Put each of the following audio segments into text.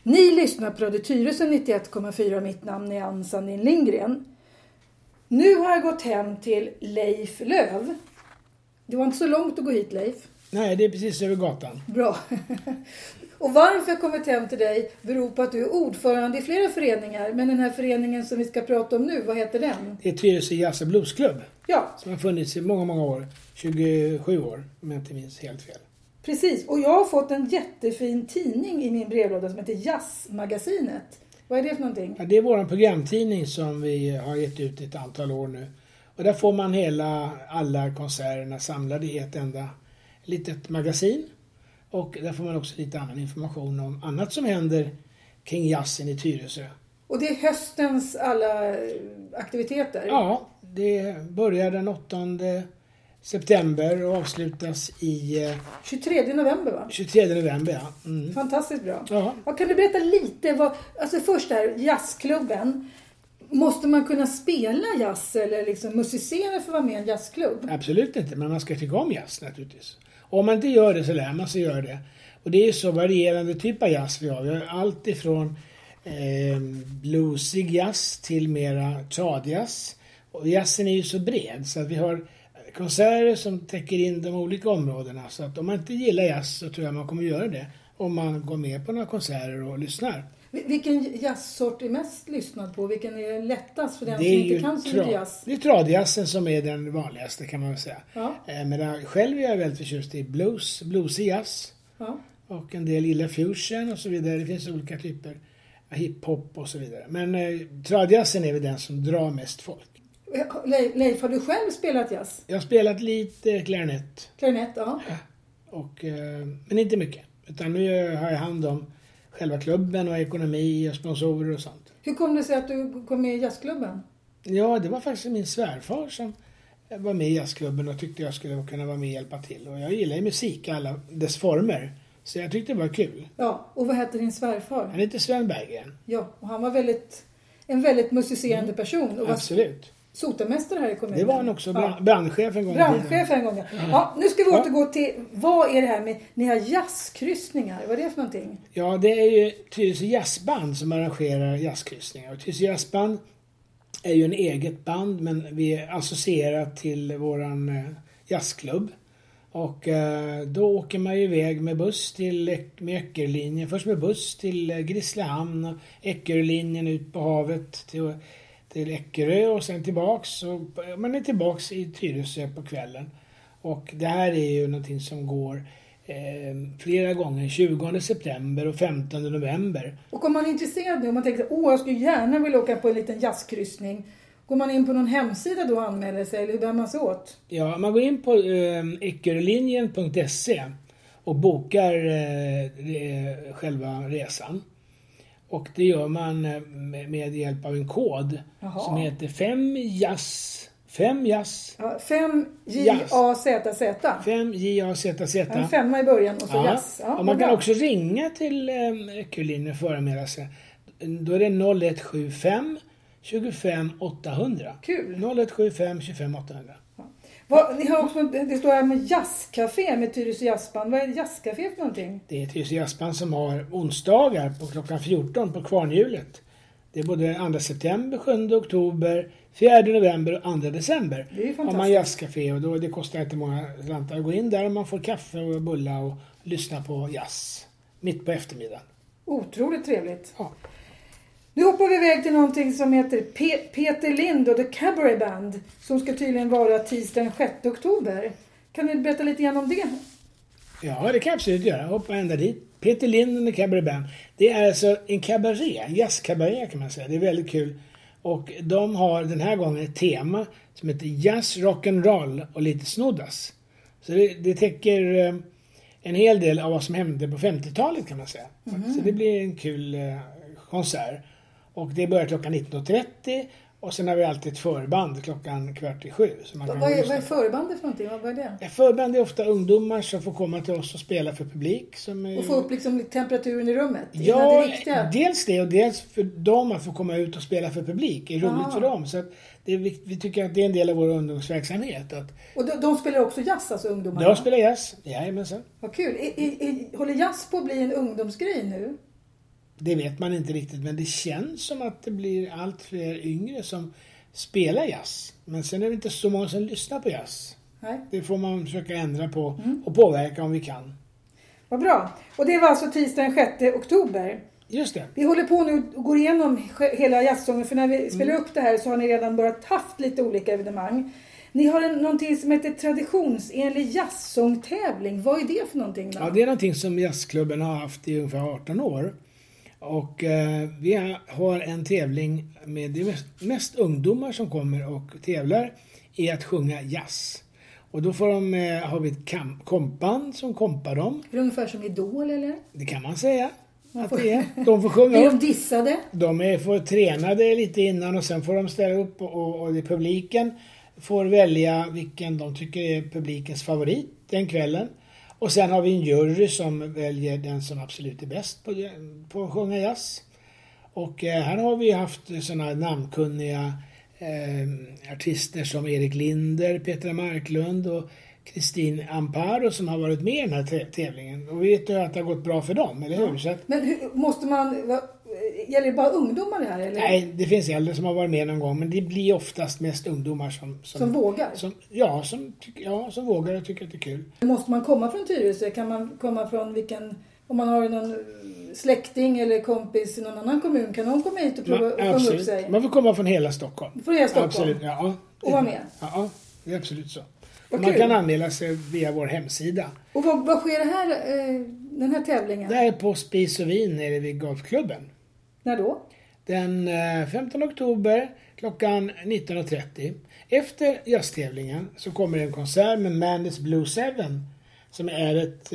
Ni lyssnar på Radio Tyresö 91,4. Mitt namn är Ann Sandin Lindgren. Nu har jag gått hem till Leif Löv. Det var inte så långt att gå hit, Leif. Nej, det är precis över gatan. Bra. Och varför jag kommit hem till dig beror på att du är ordförande i flera föreningar. Men den här föreningen som vi ska prata om nu, vad heter den? Det är Tyresö Jazz och Bluesklubb. Ja. Som har funnits i många, många år. 27 år, om jag inte minns helt fel. Precis, och jag har fått en jättefin tidning i min brevlåda som heter Jazzmagasinet. Vad är det för någonting? Ja, det är vår programtidning som vi har gett ut ett antal år nu. Och där får man alla konserterna samlade i ett enda litet magasin. Och där får man också lite annan information om annat som händer kring jazzen i Tyresö. Och det är höstens alla aktiviteter? Ja, det börjar den 8 september och avslutas i 23 november, va? 23 november, ja. Mm. Fantastiskt bra. Ja. Kan du berätta lite alltså först här, jazzklubben. Måste man kunna spela jazz eller liksom musicera för att vara med i en jazzklubb? Absolut inte, men man ska tycka om jazz naturligtvis. Och om man inte gör det så lär man sig göra det. Och det är ju så varierande typ av jazz vi har. Vi har allt ifrån bluesig jazz till mera tradjazz. Och jazzen är ju så bred så att vi har konserter som täcker in de olika områdena. Så att om man inte gillar jazz så tror jag man kommer göra det om man går med på några konserter och lyssnar. Vilken jazzsort är mest lyssnad på? Vilken är lättast för den som inte kan så mycket jazz? Det är tradjazzen som är den vanligaste, kan man väl säga. Ja. Men själv är jag väldigt förtjust i bluesig jazz. Ja. Och en del gillar fusion och så vidare. Det finns olika typer av hiphop och så vidare. Men tradjazzen är väl den som drar mest folk. Leif, har du själv spelat jazz? Jag har spelat lite klarinett. Klarinett, ja. Men inte mycket. Utan nu har jag hand om själva klubben och ekonomi och sponsorer och sånt. Hur kom det sig att du kom med i jazzklubben? Ja, det var faktiskt min svärfar som var med i jazzklubben och tyckte jag skulle kunna vara med och hjälpa till. Och jag gillar ju musik, alla dess former. Så jag tyckte det var kul. Ja, och vad heter din svärfar? Han heter Sven Berggren. Ja, och han var en väldigt musicerande person. Och absolut. Sotamästare här i kommunen. Det var han också, brandchef en gång. Brandchef en gång, ja. Ja, nu ska vi återgå till, vad är det här med, ni har jazzkryssningar, vad är det för någonting? Ja, det är ju Tyresö jazzband som arrangerar jazzkryssningar. Och Tyresö jazzband är ju en eget band, men vi är associerat till våran jazzklubb. Och då åker man ju iväg med buss med Eckerlinjen. Först med buss till Grisslehamn och Eckerlinjen ut på havet till Eckerö och sen tillbaks. Och man är tillbaks i Tyresö på kvällen. Och det här är ju någonting som går flera gånger, 20 september och 15 november. Och om man är intresserad nu, om man tänker jag skulle gärna vilja åka på en liten jazzkryssning. Går man in på någon hemsida då och anmäler sig, eller hur bär man sig åt? Ja, man går in på eckerlinjen.se och bokar själva resan. Och det gör man med hjälp av en kod. Jaha. Som heter 5JAZZ. 5JAZZ. Ja, 5JAZZ. 5JAZZ. En femma i början och så jazz. Ja, och man kan också ringa till Eckerlinjen och föranmäla sig. Då är det 0175 25 800. Kul. 0175 25 800. Ni har också, det står här med jazzcafé med Tyresö jazzband. Vad är jazzcafé för någonting? Det är Tyresö jazzband som har onsdagar på klockan 14 på Kvarnhjulet. Det är både 2 september, 7 oktober, 4 november och 2 december. Det är ju fantastiskt. Har man jazzcafé och då, det kostar inte många slantar att gå in där och man får kaffe och bulla och lyssna på jazz mitt på eftermiddagen. Otroligt trevligt. Ja. Nu hoppar vi iväg till någonting som heter Peter Lind och The Cabaret Band som ska tydligen vara tisdag den 6 oktober. Kan du berätta lite grann om det? Ja, det kan jag absolut göra. Hoppa ända dit. Peter Lind och The Cabaret Band. Det är alltså en cabaret, en jazzcabaret kan man säga. Det är väldigt kul. Och de har den här gången ett tema som heter jazz, rock'n'roll och lite snoddas. Så det täcker en hel del av vad som hände på 50-talet kan man säga. Mm. Så det blir en kul konsert. Och det börjar klockan 19.30 och sen har vi alltid ett förband klockan 6:15. Så man kan vad är förbandet för någonting? Vad är det? Ja, förband är ofta ungdomar som får komma till oss och spela för publik. Och få upp liksom temperaturen i rummet? Ja, dels det och dels för dem att få komma ut och spela för publik. Det är roligt för dem. Så att vi tycker att det är en del av vår ungdomsverksamhet. Och de spelar också jazz, alltså ungdomarna? De spelar jazz, jajamensan. Vad kul. Håller jazz på att bli en ungdomsgrej nu? Det vet man inte riktigt, men det känns som att det blir allt fler yngre som spelar jazz. Men sen är det inte så många som lyssnar på jazz. Nej. Det får man försöka ändra på och påverka om vi kan. Vad bra. Och det var alltså tisdagen 6 oktober. Just det. Vi håller på nu och går igenom hela jazzsången, för när vi spelar upp det här så har ni redan börjat haft lite olika evenemang. Ni har någonting som heter traditionsenlig jazzsångtävling. Vad är det för någonting då? Ja, det är någonting som jazzklubben har haft i ungefär 18 år. Och vi har en tävling med det mest ungdomar som kommer och tävlar i att sjunga jazz. Och då får har vi ett kompband som kompar dem. Är det ungefär som Idol eller? Det kan man säga. Att det är. De får sjunga Blir upp. de dissade? De får träna det lite innan och sen får de ställa upp och publiken får välja vilken de tycker är publikens favorit den kvällen. Och sen har vi en jury som väljer den som absolut är bäst på att sjunga jazz. Och här har vi haft sådana namnkunniga artister som Erik Linder, Petra Marklund och Kristin Amparo som har varit med i den här tävlingen. Och vi vet ju att det har gått bra för dem, eller hur? Så att, men måste man... Gäller det bara ungdomar det här? Eller? Nej, det finns äldre som har varit med någon gång, men det blir oftast mest ungdomar som vågar? Som vågar och tycker att det är kul. Måste man komma från Tyresö? Kan man komma från om man har någon släkting eller kompis i någon annan kommun, kan någon komma hit och prova att komma upp sig? Man får komma från hela Stockholm. Från hela Stockholm? Absolut, ja. Och vara med? Ja, det är absolut så. Man kan anmäla sig via vår hemsida. Och vad sker det här, den här tävlingen? Det är på Spis och Vin nere vid golfklubben. När då? Den 15 oktober klockan 19.30. Efter jazztävlingen så kommer en konsert med Mandis Blue Seven som är ett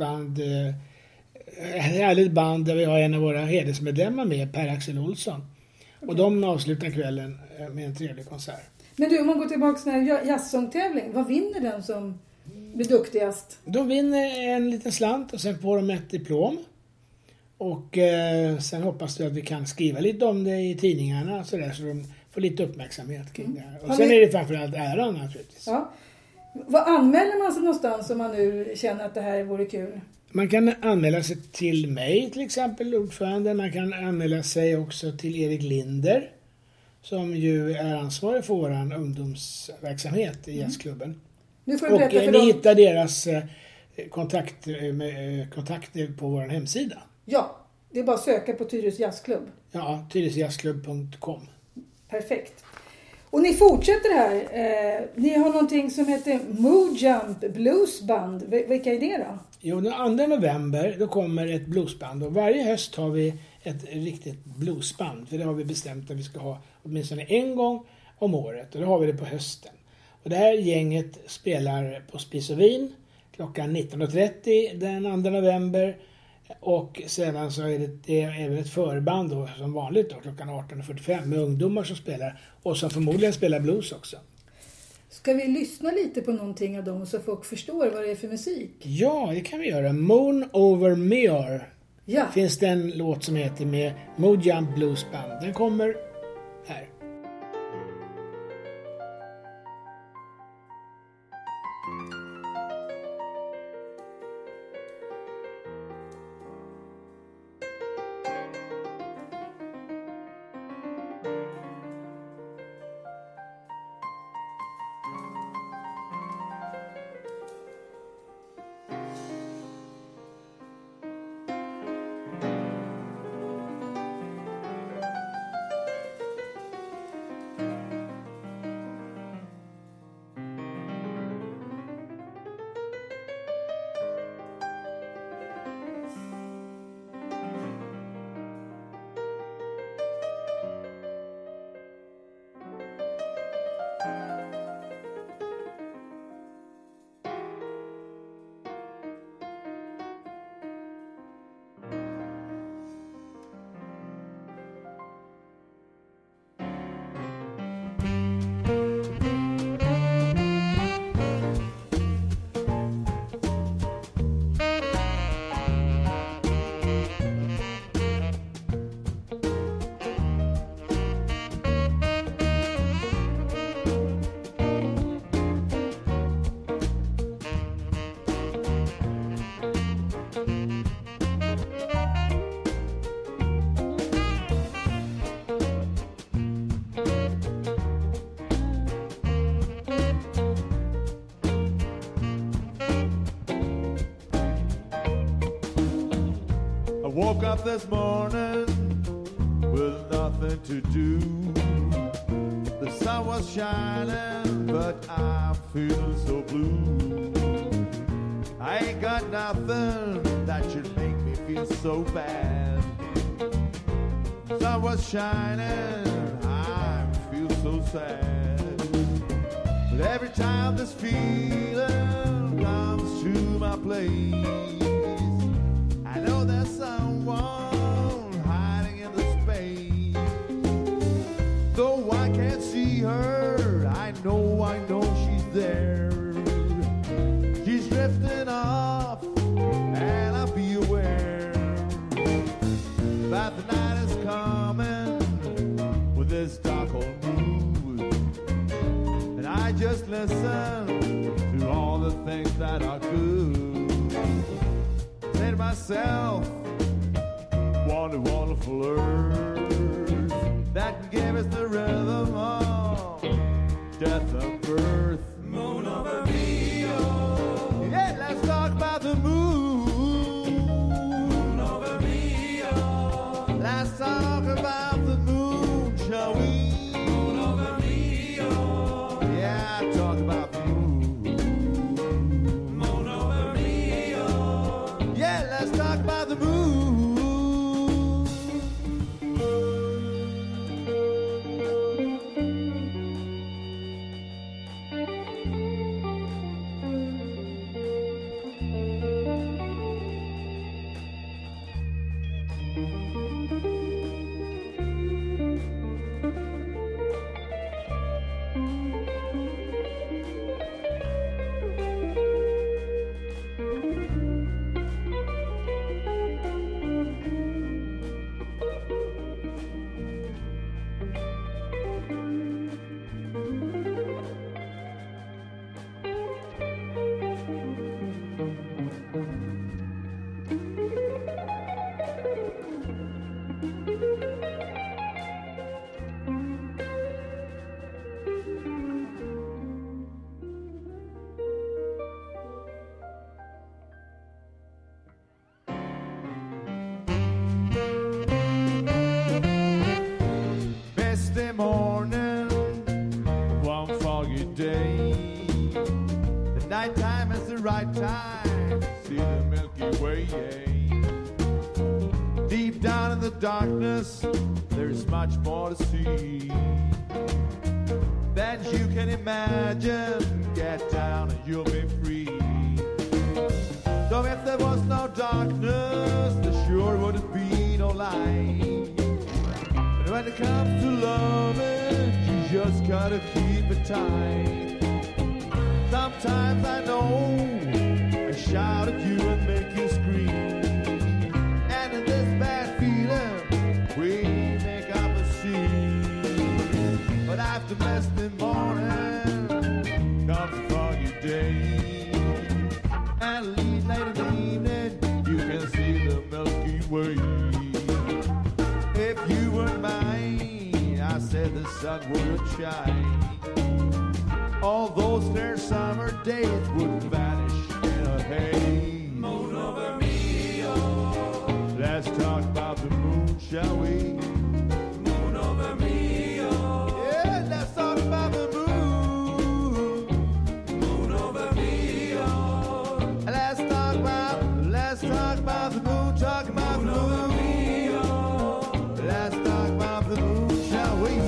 härligt band där vi har en av våra hedersmedlemmar med, Per-Axel Olsson. Okay. Och de avslutar kvällen med en trevlig konsert. Men du, om man går tillbaka till den här jazzsångtävling, vad vinner den som blir duktigast? De vinner en liten slant och sen får de ett diplom. Och sen hoppas jag att vi kan skriva lite om det i tidningarna så de får lite uppmärksamhet kring det här. Och sen är det framförallt äran naturligtvis. Ja. Vad anmäler man sig någonstans om man nu känner att det här vore kul? Man kan anmäla sig till mig till exempel, ordförande. Man kan anmäla sig också till Erik Linder som ju är ansvarig för vår ungdomsverksamhet i jazzklubben. Nu får du berätta för ni hittar deras kontakter på vår hemsida. Ja, det är bara att söka på Tyresö jazzklubb. Ja, tyresöjazzklubb.com. Perfekt. Och ni fortsätter här. Ni har någonting som heter Mojump Bluesband. Vilka är det då? Jo, den 2 november då kommer ett bluesband. Och varje höst har vi ett riktigt bluesband. För det har vi bestämt att vi ska ha åtminstone en gång om året. Och då har vi det på hösten. Och det här gänget spelar på Spis och Vin klockan 19.30 den 2 november. Och sedan så är det även ett förband då, som vanligt då, klockan 18.45 med ungdomar som spelar och som förmodligen spelar blues också. Ska vi lyssna lite på någonting av dem så folk förstår vad det är för musik? Ja, det kan vi göra. Moon Over Muir. Ja. Finns det en låt som heter med Mojump Blues Band. Den kommer här. woke up this morning with nothing to do. The sun was shining, but I'm feeling so blue. I ain't got nothing that should make me feel so bad. The sun was shining, I feel so sad. But every time this feeling comes to my place, I know there's someone hiding in the space. Though I can't see her, I know she's there. She's drifting off, and I'll be aware that the night is coming with this dark old mood. And I just listen to all the things that are good. Say to myself, what a wonderful earth that can give us the rhythm of death and birth. Moon over me, oh. Yeah, let's talk about the moon. Moon over me, oh. Let's talk about the moon, shall we? Moon over me, oh. Yeah, talk about the moon. Moon over me, oh. Yeah, let's talk about the moon. Misty morning, one foggy day. The nighttime is the right time to see the Milky Way. Deep down in the darkness, there's much more to see than you can imagine. Get down and you'll be free. So if there was no darkness, there sure wouldn't be no light. And when it comes to loving, you just gotta keep it tight. Sometimes I know I shout at you and make you scream. And in this bad feeling, we make up a scene. But after misty morning comes a foggy day. And late in the evening, you can see the Milky Way. If you weren't mine, I said the sun would shine. All those fair summer days would vanish in a haze. Moon over me, oh. Let's talk about the moon, shall we? Moon over me, oh. Yeah, let's talk about the moon. Moon over me, oh. Let's talk about the moon, talk about the moon. Let's talk about the moon, shall we?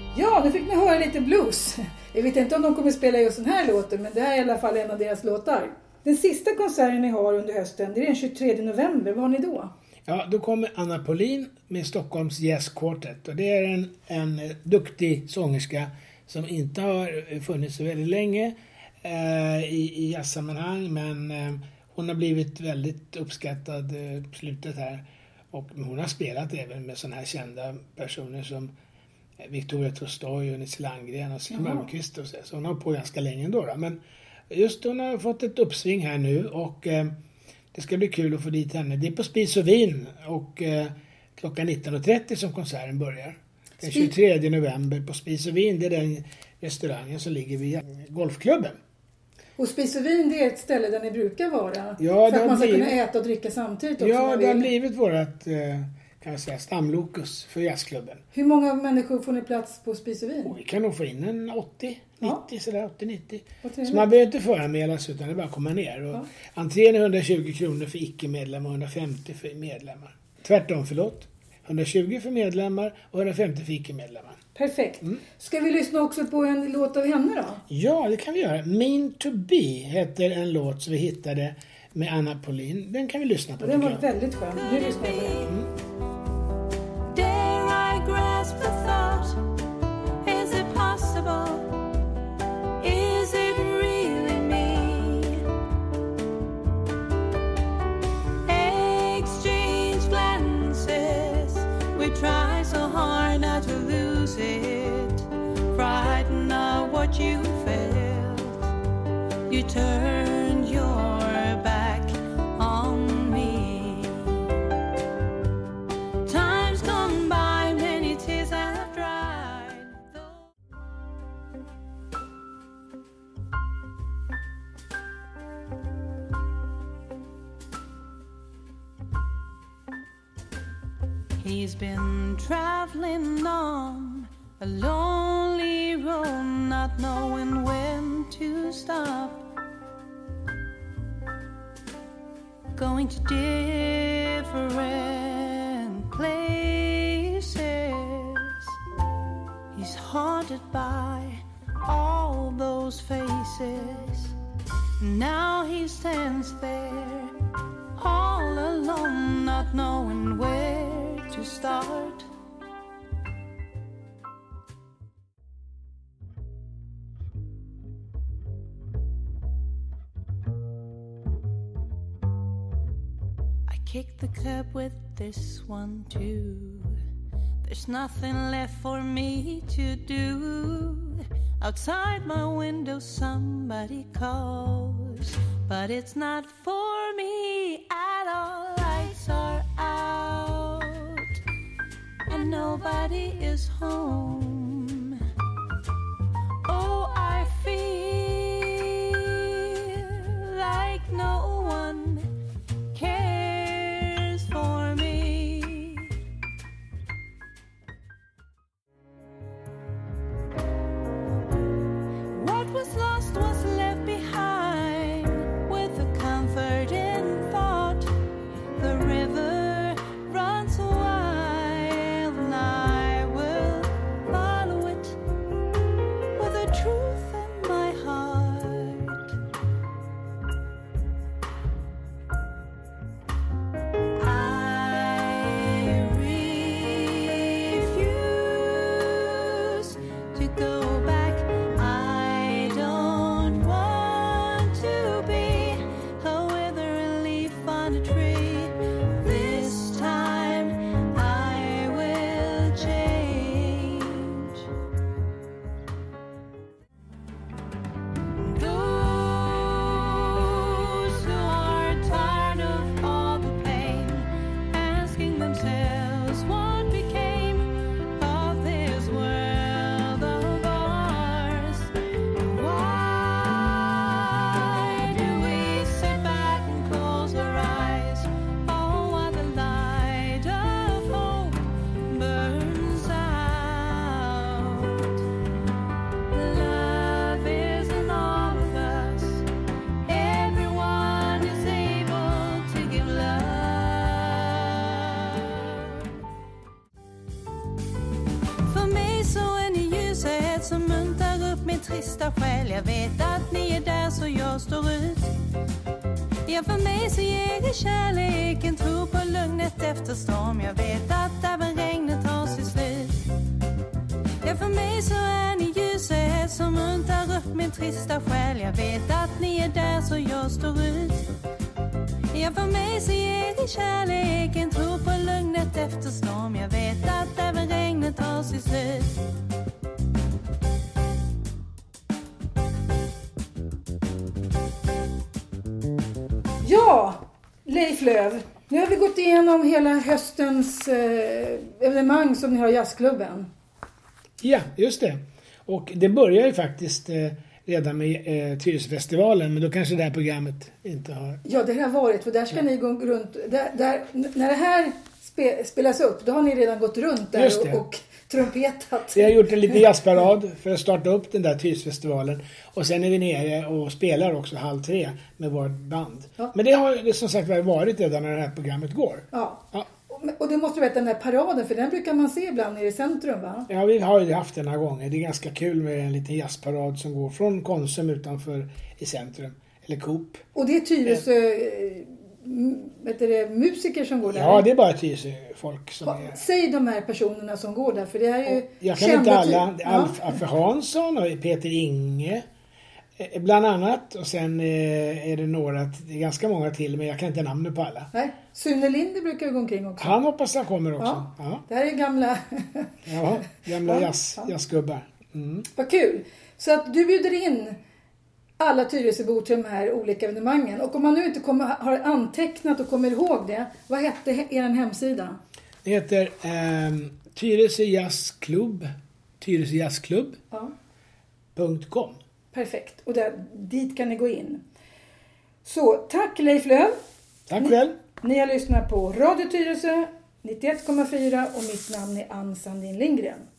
Ja, nu fick ni höra lite blues. Jag vet inte om de kommer spela just den här låten, men det här är i alla fall en av deras låtar. Den sista konserten ni har under hösten, det är den 23 november. Vad har ni då? Ja, då kommer Anna Paulin med Stockholms Jazz Quartet. Och det är en duktig sångerska som inte har funnits så väldigt länge i jazzsammanhang. Men hon har blivit väldigt uppskattad på slutet här. Och hon har spelat även med sådana här kända personer som Victoria Tolstoy och Nils Landgren och Signe Malmkvist och så hon har på ganska länge ändå. Men just hon har fått ett uppsving här nu och det ska bli kul att få dit henne. Det är på Spis och Vin och klockan 19.30 som konserten börjar. Den 23 november på Spis och Vin, det är den restaurangen som ligger vid golfklubben. Och Spis och Vin, det är ett ställe där ni brukar vara? Ja, för att man ska kunna äta och dricka samtidigt också? Ja, det har blivit vårat kan jag säga, stamlokus för jazzklubben. Hur många människor får ni plats på Spis och Vin? Vi kan nog få in en 80-90 sådär, 80-90. Så man behöver inte föranmälas utan det är bara att komma ner. Och entrén är 120 kronor för icke-medlemmar och 150 för medlemmar. Tvärtom, 120 för medlemmar och 150 för icke-medlemmar. Perfekt. Ska vi lyssna också på en låt av henne då? Ja, det kan vi göra. Mean to be heter en låt som vi hittade med Anna Paulin. Den kan vi lyssna på. Den var väldigt skön. Nu lyssnar vi på den. Dare I grasp the thought? Is it possible? Is it really me? Exchange glances. We try so hard not to lose it. Frightened of what you felt. You turned your back on me. Time's gone by, many tears have dried. He's been traveling on a lonely road, not knowing when to stop. Going to different places. He's haunted by all those faces. Now he stands there all alone, not knowing where to start. Kick the cup with this one too. There's nothing left for me to do. Outside my window somebody calls, but it's not for me at all. Lights are out and nobody is home. Oh, I feel like no one cares for me. What was lost was left behind, with a comfort in thought. The river runs wild and I will trista själ. Jag vet att ni är där så jag står ut. Ja, för mig så ger kärleken tro på lugnet efter storm. Jag vet att även regnet har sitt slut. Ja, för mig så är ni ljuset som muntar upp min trista själ. Jag vet att ni är där så jag står ut. Ja, för mig så ger kärleken tro på lugnet efter storm. Jag vet att även regnet har sitt slut. Ja, Leif Löv. Nu har vi gått igenom hela höstens evenemang som ni har i jazzklubben. Ja, just det. Och det börjar ju faktiskt redan med Tyresöfestivalen, men då kanske det här programmet inte har... Ja, det har varit, för där ska ni gå runt. När det här spelas upp, då har ni redan gått runt där och trumpetat. Vi har gjort en liten jazzparad för att starta upp den där Tyresöfestivalen. Och sen är vi nere och spelar också 2:30 med vårt band. Ja. Men det har som sagt varit redan när det här programmet går. Ja. Och det måste du veta, den här paraden, för den brukar man se ibland nere i centrum, va? Ja, vi har ju haft den här gången. Det är ganska kul med en liten jazzparad som går från Konsum utanför i centrum. Eller Coop. Och det är Tyresö... musiker som går där? Ja, det är bara Tyresö-folk som är... Säg de här personerna som går där, för det här är ju... Jag kan inte alla. Alf Affe Hansson och Peter Inge bland annat. Och sen är det några, det är ganska många till, men jag kan inte namnet på alla. Nej, Sune Linde brukar ju gå omkring också. Han hoppas han kommer också. Ja. Det här är gamla... gamla jazzgubbar. Mm. Vad kul. Så att du bjuder in alla Tyresöbor till de här olika evenemangen. Och om man nu inte har antecknat och kommer ihåg det, vad hette er hemsida? Det heter Tyresö Jazzklubb. Tyresöjazzklubb.com. Perfekt. Och dit kan ni gå in. Så, tack Leif Löv. Tack själv. Ni har lyssnat på Radio Tyresö 91,4 och mitt namn är Ann Sandin Lindgren.